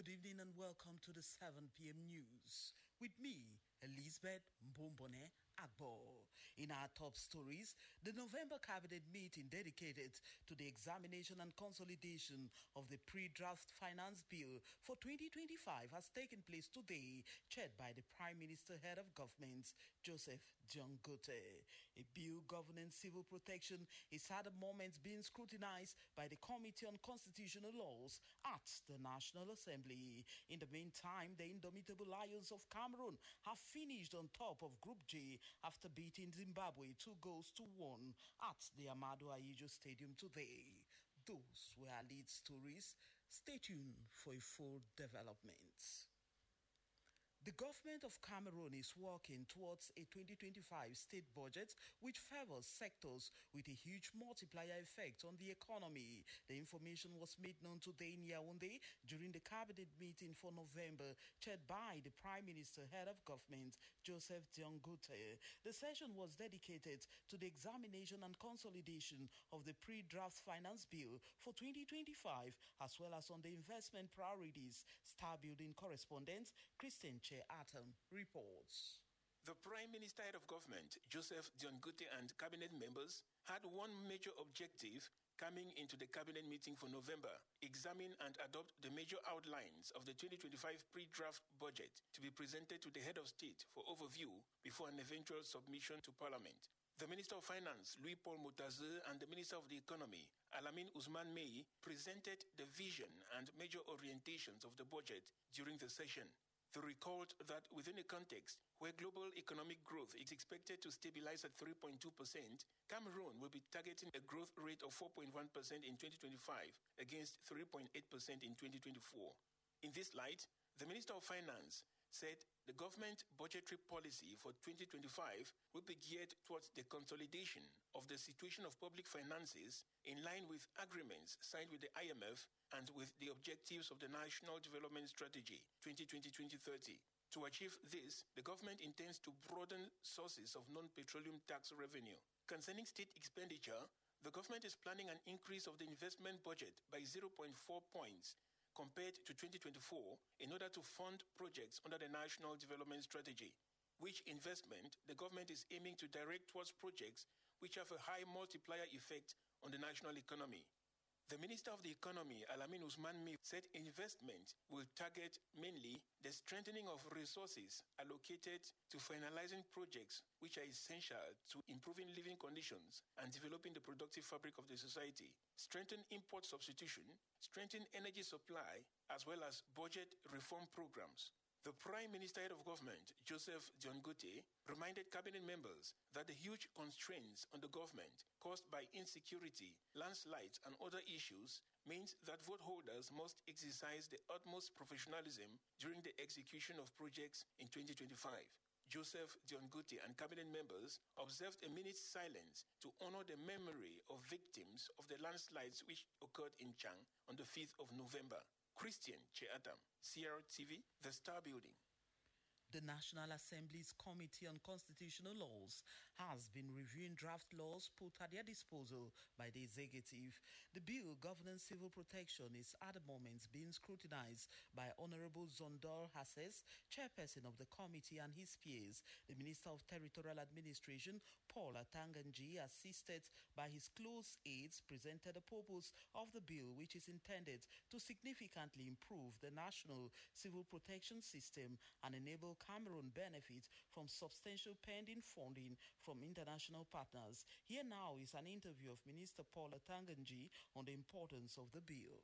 Good evening and welcome to the 7 p.m. news. With me, Elizabeth Mbombone Agbo. In our top stories, the November cabinet meeting dedicated to the examination and consolidation of the pre-draft finance bill for 2025 has taken place today, chaired by the Prime Minister, Head of Government, Joseph Dion-Gote. A bill governing civil protection is at the moment being scrutinized by the Committee on Constitutional Laws at the National Assembly. In the meantime, the indomitable Lions of Cameroon have finished on top of Group J after beating Zimbabwe 2-1 at the Amadu Ayejo Stadium today. Those were our lead stories. Stay tuned for a full development. The government of Cameroon is working towards a 2025 state budget which favors sectors with a huge multiplier effect on the economy. The information was made known today in Yaoundé during the cabinet meeting for November, chaired by the Prime Minister, Head of Government, Joseph Dion-Gote. The session was dedicated to the examination and consolidation of the pre-draft finance bill for 2025, as well as on the investment priorities. Star Building correspondent Christian Atom reports. The Prime Minister, Head of Government, Joseph Dion-Gote, and cabinet members had one major objective coming into the cabinet meeting for November: examine and adopt the major outlines of the 2025 pre-draft budget to be presented to the Head of State for overview before an eventual submission to Parliament. The Minister of Finance, Louis-Paul Motazeux, and the Minister of the Economy, Alamine Ousmane Mey, presented the vision and major orientations of the budget during the session. They recalled that within a context where global economic growth is expected to stabilize at 3.2%, Cameroon will be targeting a growth rate of 4.1% in 2025 against 3.8% in 2024. In this light, the Minister of Finance said the government budgetary policy for 2025 will be geared towards the consolidation of the situation of public finances in line with agreements signed with the IMF and with the objectives of the National Development Strategy 2020-2030. To achieve this, the government intends to broaden sources of non-petroleum tax revenue. Concerning state expenditure, the government is planning an increase of the investment budget by 0.4 points compared to 2024 in order to fund projects under the National Development Strategy, which investment the government is aiming to direct towards projects which have a high multiplier effect on the national economy. The Minister of the Economy, Alamine Ousmane Mey, said investment will target mainly the strengthening of resources allocated to finalizing projects which are essential to improving living conditions and developing the productive fabric of the society, strengthen import substitution, strengthen energy supply, as well as budget reform programs. The Prime Minister, Head of Government, Joseph Dion-Gote, reminded cabinet members that the huge constraints on the government caused by insecurity, landslides, and other issues means that vote holders must exercise the utmost professionalism during the execution of projects in 2025. Joseph Dion-Gote and cabinet members observed a minute's silence to honor the memory of victims of the landslides which occurred in Chang on the 5th of November. Christian Cheatam, CRTV, The Star Building. The National Assembly's Committee on Constitutional Laws has been reviewing draft laws put at their disposal by the executive. The bill governing civil protection is at the moment being scrutinized by Honorable Zondor Hasses, chairperson of the committee, and his peers. The Minister of Territorial Administration, Paul Atanganji, assisted by his close aides, presented the purpose of the bill, which is intended to significantly improve the national civil protection system and enable Cameroon benefit from substantial pending funding from international partners. Here now is an interview of Minister Paul Atanganji on the importance of the bill.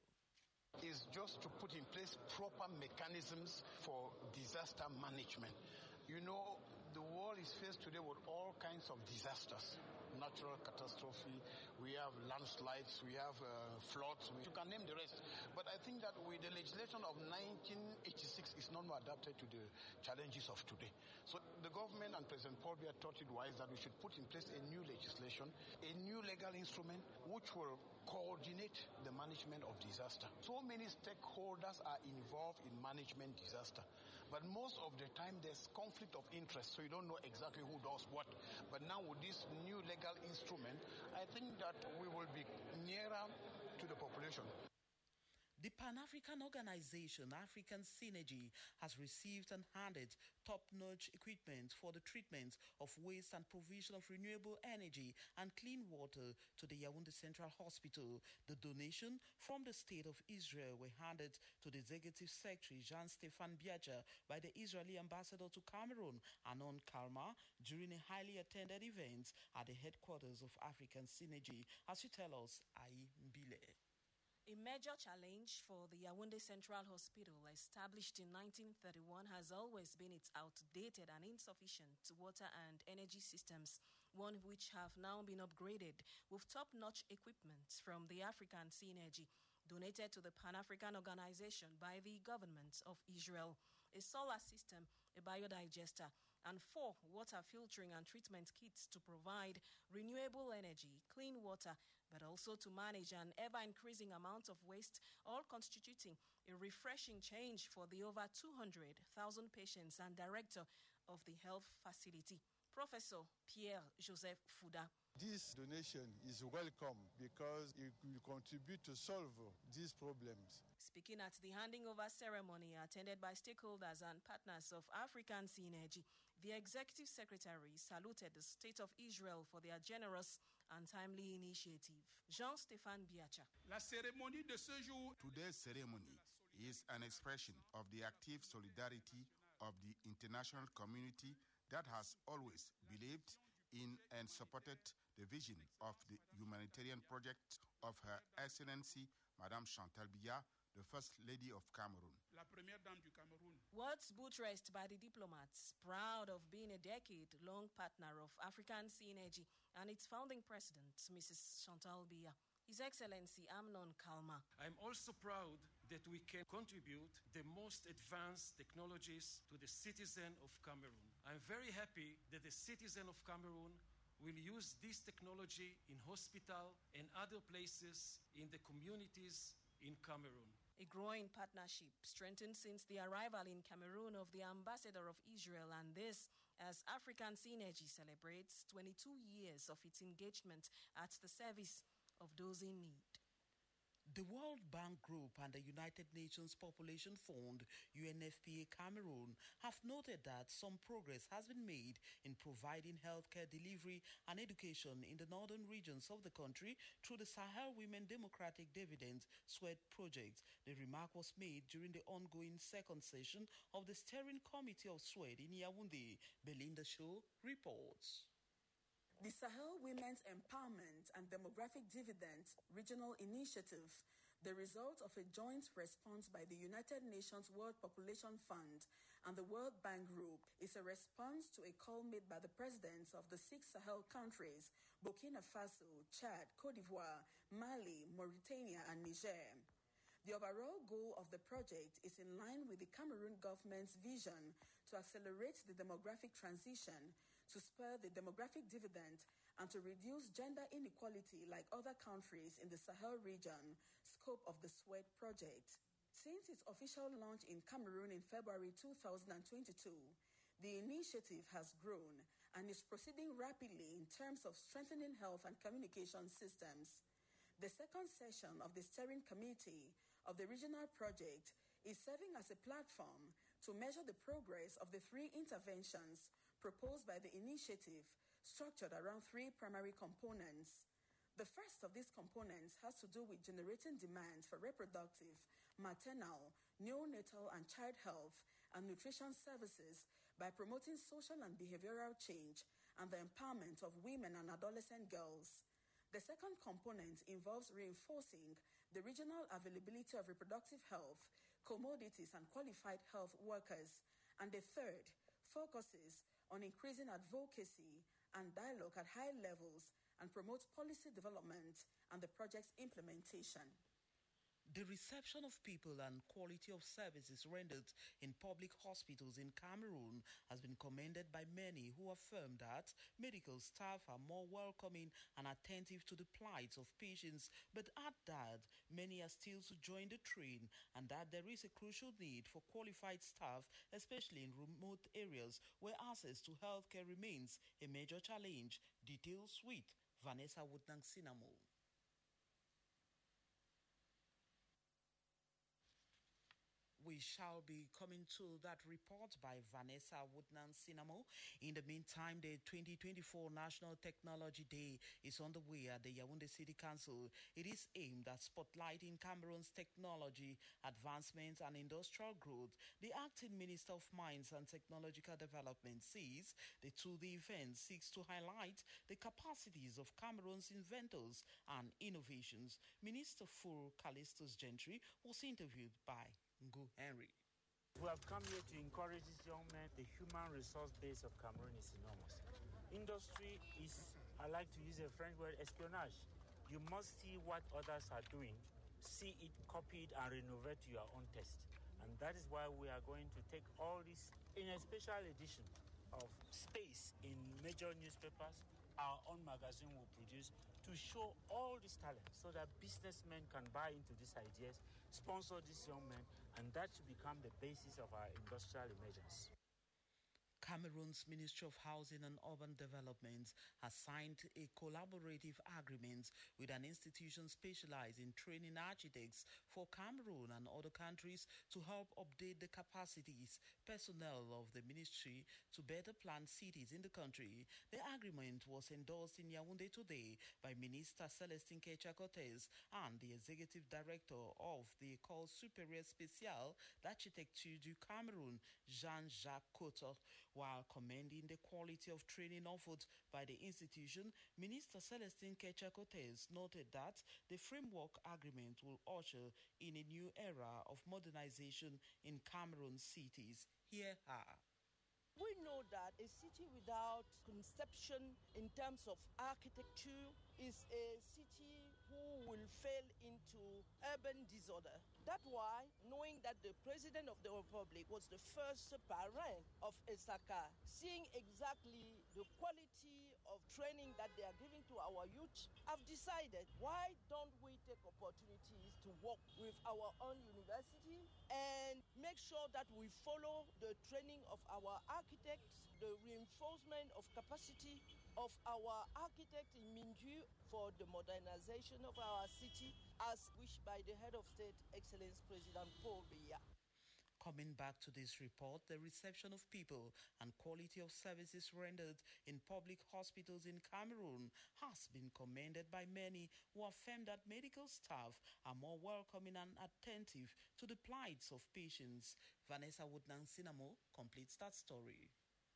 Is just to put in place proper mechanisms for disaster management. You know, the world is faced today with all kinds of disasters. Natural catastrophe, we have landslides, we have floods, you can name the rest. But I think that with the legislation of 1986 is not more adapted to the challenges of today. So the government and President Paul Biya thought it wise that we should put in place a new legislation, a new legal instrument which will coordinate the management of disaster. So many stakeholders are involved in management disaster, but most of the time there's conflict of interest, so you don't know exactly who does what. But now with this new legal instrument, I think that we will be nearer to the population. The Pan-African organization, African Synergy, has received and handed top-notch equipment for the treatment of waste and provision of renewable energy and clean water to the Yaoundé Central Hospital. The donation from the State of Israel were handed to the Executive Secretary Jean-Stéphane Biacha by the Israeli ambassador to Cameroon, Anon Kalma, during a highly attended event at the headquarters of African Synergy. As you tell us, Ai Mbile. A major challenge for the Yaoundé Central Hospital, established in 1931, has always been its outdated and insufficient water and energy systems, one of which have now been upgraded with top-notch equipment from the African Synergy, donated to the Pan-African Organization by the government of Israel, a solar system, a biodigester, and 4 water filtering and treatment kits to provide renewable energy, clean water, but also to manage an ever-increasing amount of waste, all constituting a refreshing change for the over 200,000 patients and director of the health facility, Professor Pierre-Joseph Fouda. This donation is welcome because it will contribute to solve these problems. Speaking at the handing over ceremony attended by stakeholders and partners of African Synergy, the Executive Secretary saluted the State of Israel for their generous and timely initiative. Jean-Stéphane Biacha. Today's ceremony is an expression of the active solidarity of the international community that has always believed in and supported the vision of the humanitarian project of Her Excellency Madame Chantal Biya, the First Lady of Cameroon. Words buttressed by the diplomats, proud of being a decade-long partner of African Synergy and its founding president, Mrs. Chantal Biya. His Excellency Amnon Kalma. I'm also proud that we can contribute the most advanced technologies to the citizen of Cameroon. I'm very happy that the citizen of Cameroon will use this technology in hospital and other places in the communities in Cameroon. A growing partnership strengthened since the arrival in Cameroon of the ambassador of Israel, and this as African Synergy celebrates 22 years of its engagement at the service of those in need. The World Bank Group and the United Nations Population Fund, UNFPA Cameroon, have noted that some progress has been made in providing healthcare delivery and education in the northern regions of the country through the Sahel Women Democratic Dividend SWED project. The remark was made during the ongoing second session of the Steering Committee of SWED in Yaoundé. Belinda Shaw reports. The Sahel Women's Empowerment and Demographic Dividend Regional Initiative, the result of a joint response by the United Nations World Population Fund and the World Bank Group, is a response to a call made by the presidents of the 6 Sahel countries, Burkina Faso, Chad, Cote d'Ivoire, Mali, Mauritania, and Niger. The overall goal of the project is in line with the Cameroon government's vision to accelerate the demographic transition, to spur the demographic dividend, and to reduce gender inequality like other countries in the Sahel region, scope of the SWED project. Since its official launch in Cameroon in February 2022, the initiative has grown and is proceeding rapidly in terms of strengthening health and communication systems. The second session of the Steering Committee of the regional project is serving as a platform to measure the progress of the 3 interventions proposed by the initiative, structured around 3 primary components. The first of these components has to do with generating demand for reproductive, maternal, neonatal, and child health and nutrition services by promoting social and behavioral change and the empowerment of women and adolescent girls. The second component involves reinforcing the regional availability of reproductive health, commodities, and qualified health workers. And the third focuses on increasing advocacy and dialogue at high levels and promotes policy development and the project's implementation. The reception of people and quality of services rendered in public hospitals in Cameroon has been commended by many who affirm that medical staff are more welcoming and attentive to the plight of patients, but add that many are still to join the train and that there is a crucial need for qualified staff, especially in remote areas where access to healthcare remains a major challenge. Details with Vanessa Woodnang Sinamo. We shall be coming to that report by Vanessa Woodnan Sinamo. In the meantime, the 2024 National Technology Day is on the way at the Yaoundé City Council. It is aimed at spotlighting Cameroon's technology advancements and industrial growth. The acting Minister of Mines and Technological Development says the two-day event seeks to highlight the capacities of Cameroon's inventors and innovations. Minister for Callistus Gentry was interviewed by Ngu Henry. We have come here to encourage these young men. The human resource base of Cameroon is enormous. Industry is, I like to use a French word, espionage. You must see what others are doing, see it copied and renovate to your own taste. And that is why we are going to take all this in a special edition of space in major newspapers. Our own magazine will produce to show all this talent so that businessmen can buy into these ideas, sponsor these young men, and that should become the basis of our industrial emergence. Cameroon's Ministry of Housing and Urban Development has signed a collaborative agreement with an institution specialized in training architects for Cameroon and other countries to help update the capacities personnel of the ministry to better plan cities in the country. The agreement was endorsed in Yaoundé today by Minister Celestin Kecha-Cortez and the Executive Director of the École Supérieure Spéciale d'Architecture du Cameroun, Jean-Jacques Cotter. While commending the quality of training offered by the institution, Minister Celestin Kecha-Cortez noted that the framework agreement will usher in a new era of modernization in Cameroon cities. Here are. We know that a city without conception in terms of architecture is a city who will fall into urban disorder. That's why, knowing that the President of the Republic was the first parent of ESACA, seeing exactly the quality of training that they are giving to our youth, I've decided, why don't we take opportunities to work with our own university and make sure that we follow the training of our architects, the reinforcement of capacity of our architects in Minju for the modernization of our city, as wished by the head of state, Excellence President Paul Biya. Coming back to this report, the reception of people and quality of services rendered in public hospitals in Cameroon has been commended by many who affirm that medical staff are more welcoming and attentive to the plights of patients. Vanessa Woodnan Sinamo completes that story.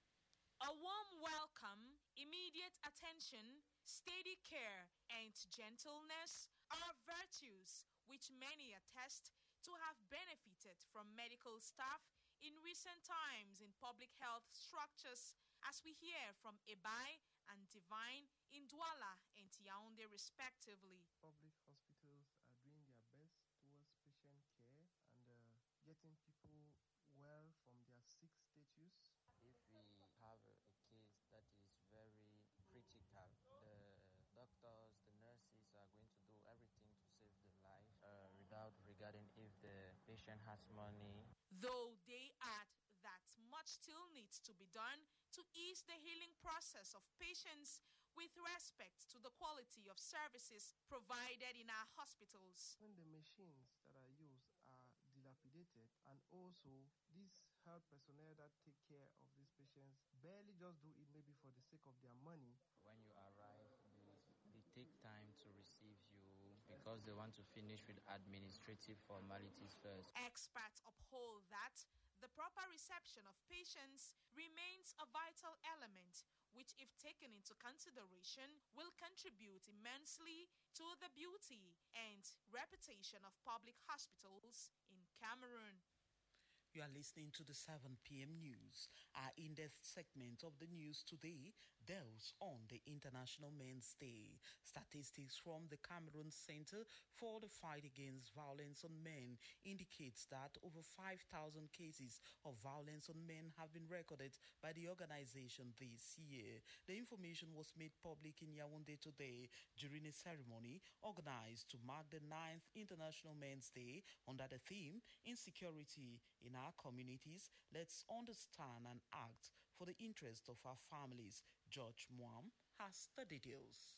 A warm welcome, immediate attention, steady care, and gentleness are virtues which many attest to have benefited from medical staff in recent times in public health structures, as we hear from Ebai and Divine in Douala and Yaoundé respectively. Public hospitals are doing their best towards patient care and getting people well from their sick status. If we have a case that is very critical, the doctors, the nurses are going to do everything to save the life without regarding if the patient has money. Though they add that much still needs to be done to ease the healing process of patients with respect to the quality of services provided in our hospitals. When the machines that are used are dilapidated, and also these health personnel that take care of these patients barely just do it maybe for the sake of their money. When you arrive, they take time to receive you because they want to finish with administrative formalities first. Experts uphold that the proper reception of patients remains a vital element, which, if taken into consideration, will contribute immensely to the beauty and reputation of public hospitals in Cameroon. You are listening to the 7 p.m. news. Our in-depth segment of the news today delves on the International Men's Day. Statistics from the Cameroon Center for the Fight Against Violence on Men indicates that over 5,000 cases of violence on men have been recorded by the organization this year. The information was made public in Yaoundé today during a ceremony organized to mark the 9th International Men's Day under the theme Insecurity in our communities. Let's understand and act for the interest of our families. George Mwam has the details.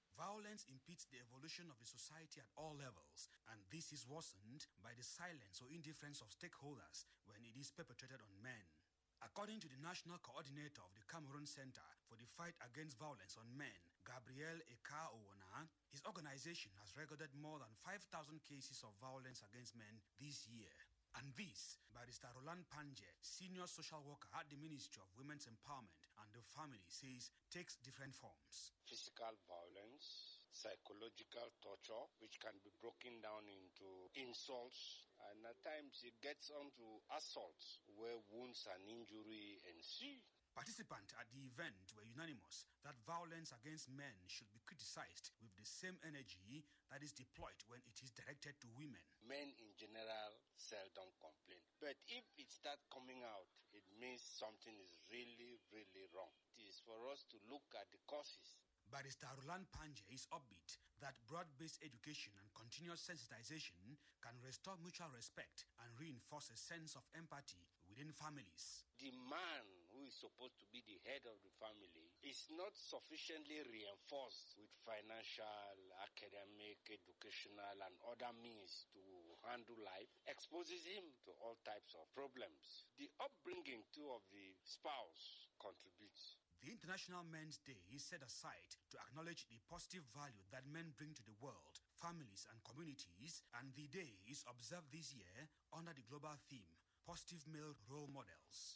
Violence impedes the evolution of the society at all levels, and this is worsened by the silence or indifference of stakeholders when it is perpetrated on men. According to the National Coordinator of the Cameroon Center for the Fight Against Violence on Men, Gabriel Eka-Owona, his organization has recorded more than 5,000 cases of violence against men this year. And this, Barrister Roland Panje, senior social worker at the Ministry of Women's Empowerment and the Family, says takes different forms. Physical violence, psychological torture, which can be broken down into insults, and at times it gets on to assaults, where wounds and injury ensue. Participants at the event were unanimous that violence against men should be criticized with the same energy that is deployed when it is directed to women. Men in general seldom complain, but if it starts coming out, it means something is really, really wrong. It is for us to look at the causes. Barrister Roland Panje is upbeat that broad-based education and continuous sensitization can restore mutual respect and reinforce a sense of empathy within families. The man who is supposed to be the head of the family is not sufficiently reinforced with financial, academic, educational, and other means to handle life, exposes him to all types of problems. The upbringing, too, of the spouse contributes. The International Men's Day is set aside to acknowledge the positive value that men bring to the world, families, and communities, and the day is observed this year under the global theme, Positive Male Role Models.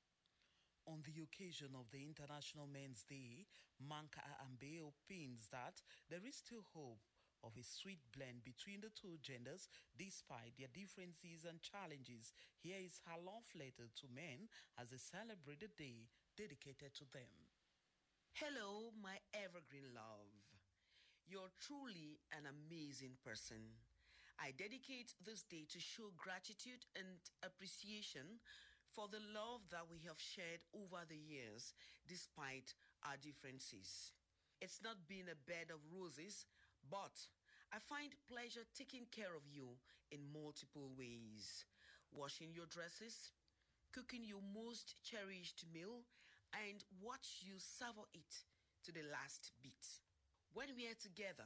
On the occasion of the International Men's Day, Manka Ambe opines that there is still hope of a sweet blend between the two genders despite their differences and challenges. Here is her love letter to men as they celebrate the day dedicated to them. Hello, my evergreen love. You're truly an amazing person. I dedicate this day to show gratitude and appreciation for the love that we have shared over the years despite our differences. It's not been a bed of roses, but I find pleasure taking care of you in multiple ways. Washing your dresses, cooking your most cherished meal, and watch you savor it to the last bit. When we are together,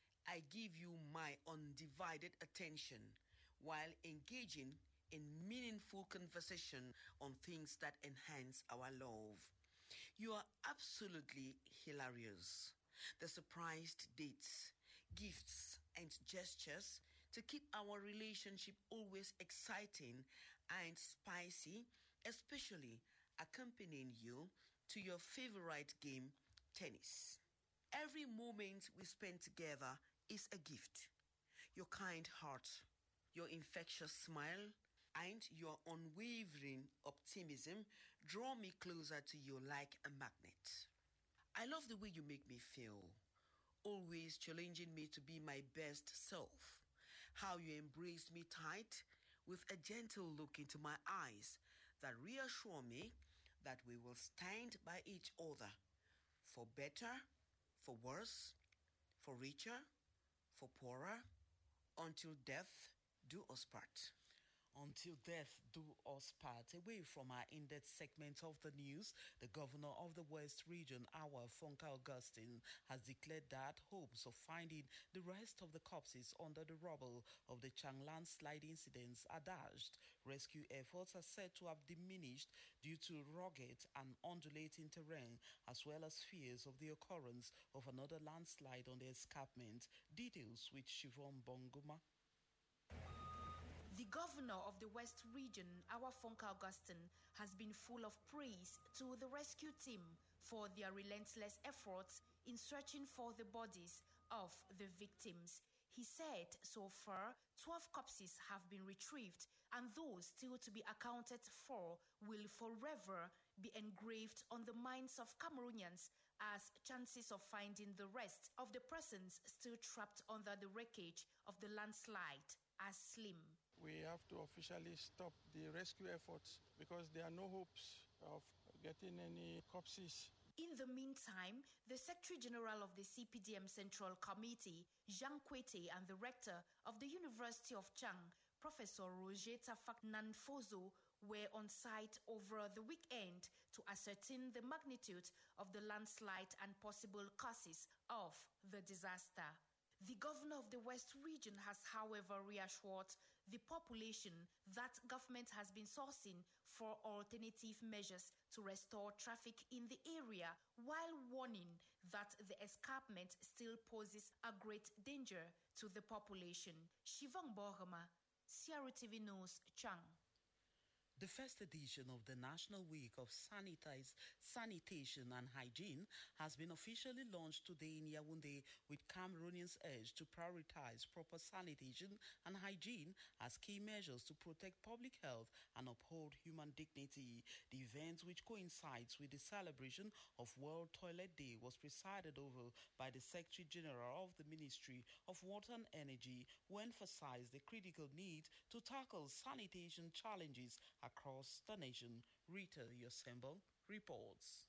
I give you my undivided attention while engaging in meaningful conversation on things that enhance our love. You are absolutely hilarious. The surprised dates, gifts, and gestures to keep our relationship always exciting and spicy, especially accompanying you to your favorite game, tennis. Every moment we spend together is a gift. Your kind heart, your infectious smile, and your unwavering optimism draw me closer to you like a magnet. I love the way you make me feel, always challenging me to be my best self. How you embrace me tight with a gentle look into my eyes that reassure me that we will stand by each other, for better, for worse, for richer, for poorer, until death do us part. Until death do us part. Away from our in-depth segment of the news, the governor of the West Region, our Funke Augustine, has declared that hopes of finding the rest of the corpses under the rubble of the Chang landslide incidents are dashed. Rescue efforts are said to have diminished due to rugged and undulating terrain, as well as fears of the occurrence of another landslide on the escarpment. Details with Shivon Bonguma. The governor of the West Region, our Funke Augustine, has been full of praise to the rescue team for their relentless efforts in searching for the bodies of the victims. He said so far 12 corpses have been retrieved, and those still to be accounted for will forever be engraved on the minds of Cameroonians, as chances of finding the rest of the persons still trapped under the wreckage of the landslide are slim. We have to officially stop the rescue efforts because there are no hopes of getting any corpses. In the meantime, the Secretary General of the CPDM Central Committee, Jean Kwete, and the Rector of the University of Chang, Professor Roger Tafak Nanfozo, were on site over the weekend to ascertain the magnitude of the landslide and possible causes of the disaster. The governor of the West region has, however, reassured the population that government has been sourcing for alternative measures to restore traffic in the area, while warning that the escarpment still poses a great danger to the population. Shivang Bohama, CRTV News, Chang. The first edition of the National Week of Sanitation and Hygiene has been officially launched today in Yaoundé, with Cameroonians urged to prioritize proper sanitation and hygiene as key measures to protect public health and uphold human dignity. The event, which coincides with the celebration of World Toilet Day, was presided over by the Secretary General of the Ministry of Water and Energy, who emphasized the critical need to tackle sanitation challenges across the nation. Rita Yosembo reports.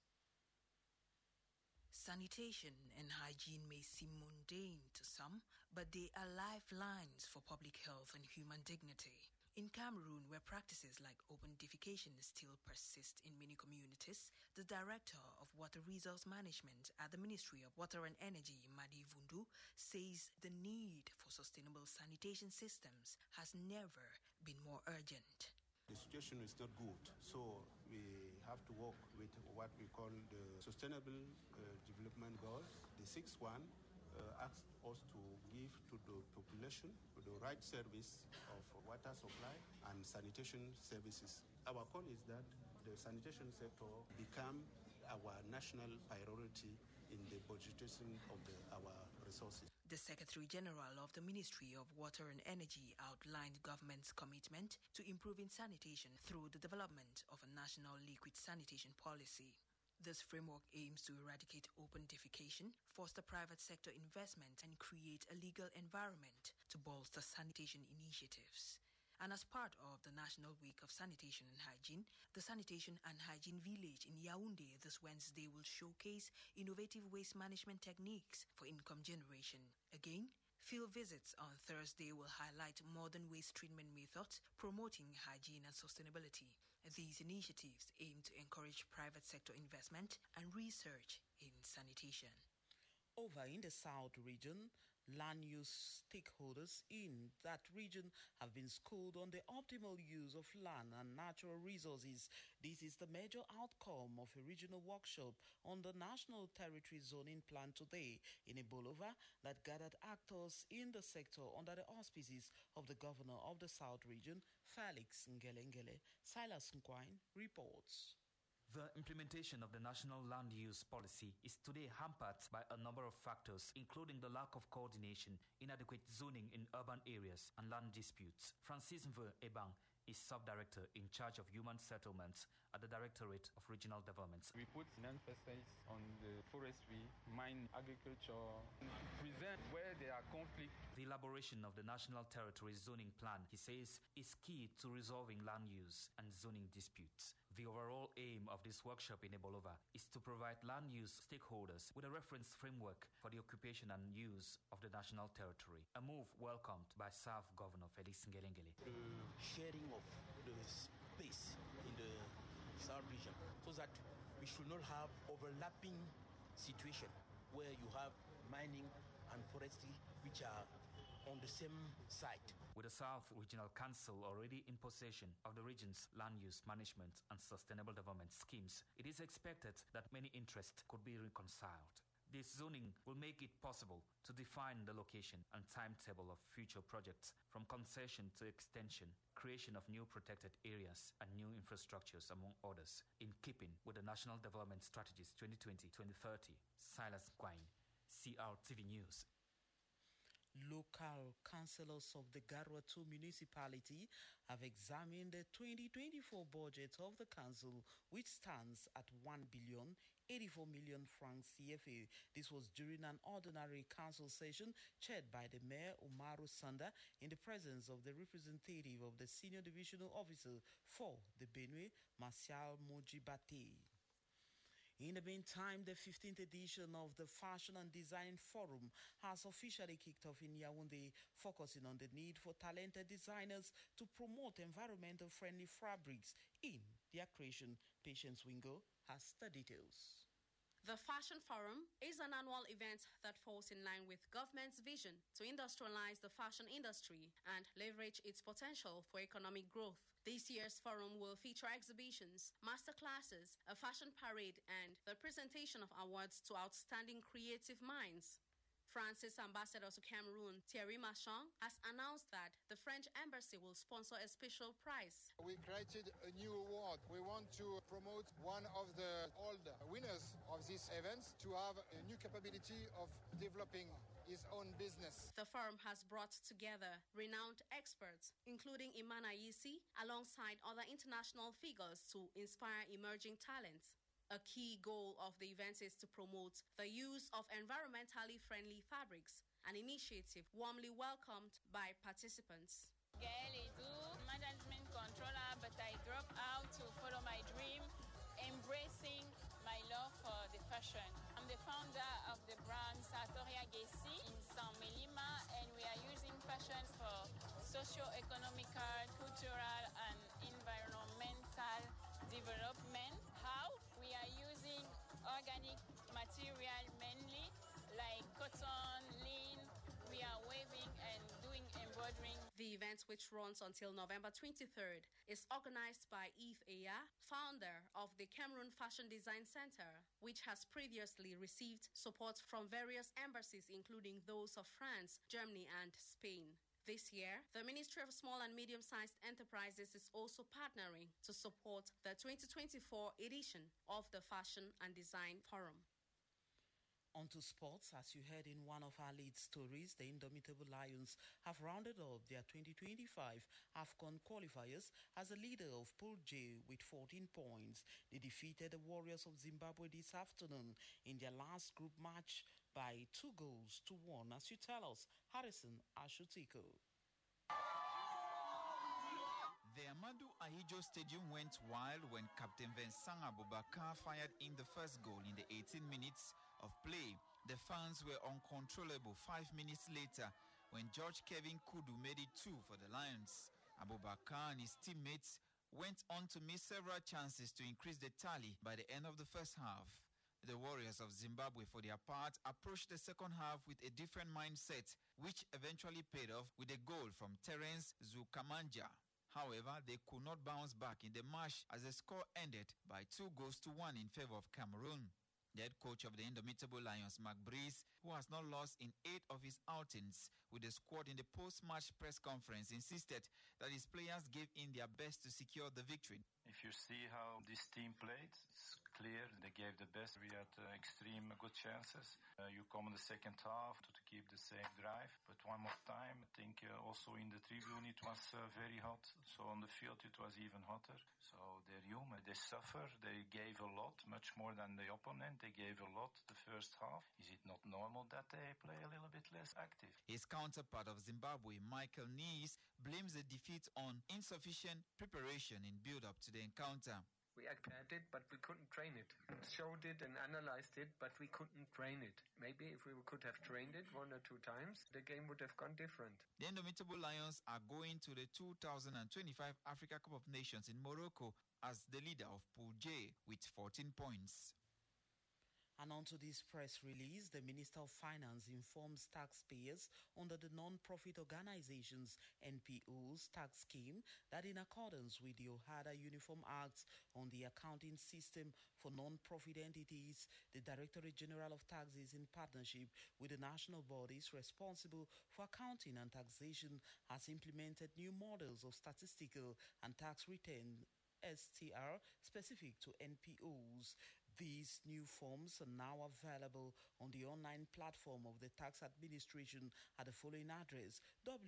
Sanitation and hygiene may seem mundane to some, but they are lifelines for public health and human dignity. In Cameroon, where practices like open defecation still persist in many communities, the Director of Water Resource Management at the Ministry of Water and Energy, Madi Vundu, says the need for sustainable sanitation systems has never been more urgent. The situation is not good, so we have to work with what we call the Sustainable Development Goals. The sixth one asks us to give to the population the right service of water supply and sanitation services. Our call is that the sanitation sector become our national priority in the budgeting of our resources. The Secretary General of the Ministry of Water and Energy outlined government's commitment to improving sanitation through the development of a national liquid sanitation policy. This framework aims to eradicate open defecation, foster private sector investment, and create a legal environment to bolster sanitation initiatives. And as part of the National Week of Sanitation and Hygiene, the Sanitation and Hygiene Village in Yaoundé this Wednesday will showcase innovative waste management techniques for income generation. Again, field visits on Thursday will highlight modern waste treatment methods, promoting hygiene and sustainability. These initiatives aim to encourage private sector investment and research in sanitation. Over in the South region, land use stakeholders in that region have been schooled on the optimal use of land and natural resources. This is the major outcome of a regional workshop on the National Territory Zoning Plan today in Ibolova that gathered actors in the sector under the auspices of the governor of the South region, Felix Ngelengele. Silas Nkwine reports. The implementation of the National Land Use Policy is today hampered by a number of factors, including the lack of coordination, inadequate zoning in urban areas, and land disputes. Francis Mve Ebang is Sub-Director in charge of human settlements at the Directorate of Regional Development. We put an emphasis on the forestry, mine, agriculture, to present where there are conflicts. The elaboration of the National Territory Zoning Plan, he says, is key to resolving land use and zoning disputes. The overall aim of this workshop in Ibolova is to provide land use stakeholders with a reference framework for the occupation and use of the national territory, a move welcomed by SAF Governor Felix Ngelengele. The sharing of the space in the South region, so that we should not have overlapping situation where you have mining and forestry which are on the same site. With the South Regional Council already in possession of the region's land use management and sustainable development schemes, it is expected that many interests could be reconciled. This zoning will make it possible to define the location and timetable of future projects, from concession to extension, creation of new protected areas and new infrastructures, among others, in keeping with the National Development Strategies 2020-2030. Silas Nkwine, CRTV News. Local councillors of the Garwa 2 municipality have examined the 2024 budget of the council, which stands at 1,084 million francs CFA. This was during an ordinary council session chaired by the Mayor Umaru Sanda in the presence of the representative of the Senior Divisional Officer for the Benue, Martial Mojibate. In the meantime, the 15th edition of the Fashion and Design Forum has officially kicked off in Yaoundé, focusing on the need for talented designers to promote environmental-friendly fabrics in their creation. Patience Wingo has the details. The Fashion Forum is an annual event that falls in line with government's vision to industrialize the fashion industry and leverage its potential for economic growth. This year's forum will feature exhibitions, masterclasses, a fashion parade, and the presentation of awards to outstanding creative minds. France's ambassador to Cameroon, Thierry Marchand, has announced that the French embassy will sponsor a special prize. We created a new award. We want to promote one of the old winners of these events to have a new capability of developing his own business. The forum has brought together renowned experts, including Imana Yisi, alongside other international figures to inspire emerging talents. A key goal of the event is to promote the use of environmentally friendly fabrics, an initiative warmly welcomed by participants. Gaëlle Edou, management controller, but I dropped out to follow my dream, embracing my love for the fashion. I'm the founder of the brand Sartoria Gessi in San Melima, and we are using fashion for socio-economical, cultural, and environmental development. How? We are using organic material mainly, like cotton, linen. We are weaving and doing embroidering. The event, which runs until November 23rd, is organized by Yves Eya, founder of the Cameroon Fashion Design Center, which has previously received support from various embassies, including those of France, Germany, and Spain. This year, the Ministry of Small and Medium-Sized Enterprises is also partnering to support the 2024 edition of the Fashion and Design Forum. On to sports. As you heard in one of our lead stories, the Indomitable Lions have rounded up their 2025 AFCON qualifiers as a leader of Pool J with 14 points. They defeated the Warriors of Zimbabwe this afternoon in their last group match by 2-1. As you tell us, Harrison Ashutiko. The Amadou Ahidjo Stadium went wild when Captain Vincent Aboubakar fired in the first goal in the 18 minutes of play. The fans were uncontrollable 5 minutes later when George Kevin Kudu made it 2 for the Lions. Aboubakar and his teammates went on to miss several chances to increase the tally by the end of the first half. The Warriors of Zimbabwe, for their part, approached the second half with a different mindset, which eventually paid off with a goal from Terence Zukamanja. However, they could not bounce back in the match as the score ended by 2-1 in favor of Cameroon. The head coach of the Indomitable Lions, Mark Breeze, who has not lost in 8 of his outings with the squad in the post-match press conference, insisted that his players gave in their best to secure the victory. If you see how this team played, it's clear they gave the best. We had extreme good chances. You come in the second half to keep the same drive. But one more time, I think also in the tribune it was very hot. So on the field it was even hotter. So they're human. They suffer. They gave a lot, much more than the opponent. They gave a lot the first half. Is it not normal that they play a little bit less active? His counterpart of Zimbabwe, Michael Nees, blames the defeat on insufficient preparation in build-up to the encounter. We acted at it, but we couldn't train it. Showed it and analyzed it, but we couldn't train it. Maybe if we could have trained it 1 or 2 times, the game would have gone different. The Indomitable Lions are going to the 2025 Africa Cup of Nations in Morocco as the leader of Pool J with 14 points. And onto this press release, the Minister of Finance informs taxpayers under the Non-Profit Organizations NPO's tax scheme that in accordance with the OHADA Uniform Act on the accounting system for non-profit entities, the Directorate General of Taxes in partnership with the national bodies responsible for accounting and taxation has implemented new models of statistical and tax return STR specific to NPOs. These new forms are now available on the online platform of the Tax Administration at the following address: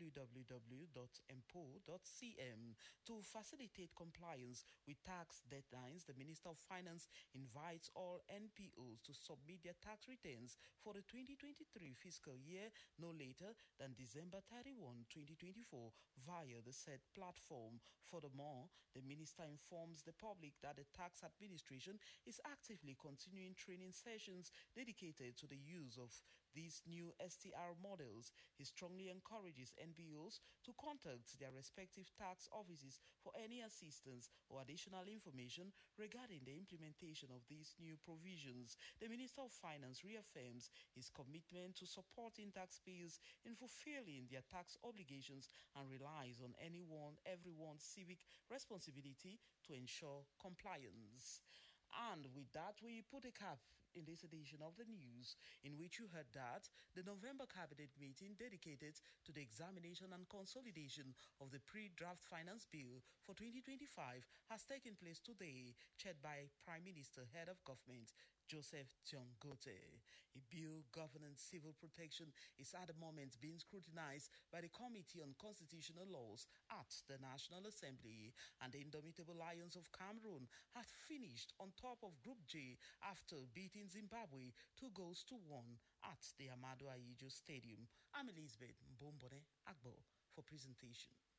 www.mpo.cm. To facilitate compliance with tax deadlines, the Minister of Finance invites all NPOs to submit their tax returns for the 2023 fiscal year no later than December 31, 2024 via the said platform. Furthermore, the Minister informs the public that the Tax Administration is active actively continuing training sessions dedicated to the use of these new STR models. He strongly encourages NBOs to contact their respective tax offices for any assistance or additional information regarding the implementation of these new provisions. The Minister of Finance reaffirms his commitment to supporting taxpayers in fulfilling their tax obligations and relies on everyone's civic responsibility to ensure compliance. And with that, we put a cap in this edition of the news, in which you heard that the November cabinet meeting dedicated to the examination and consolidation of the pre-draft finance bill for 2025 has taken place today, chaired by Prime Minister, Head of Government, Joseph John Gote. A bill governing civil protection is at the moment being scrutinized by the Committee on Constitutional Laws at the National Assembly, and the Indomitable Lions of Cameroon had finished on top of Group J after beating Zimbabwe 2-1 at the Amadou Ahidjo Stadium. I'm Elizabeth Mbombone Agbo for presentation.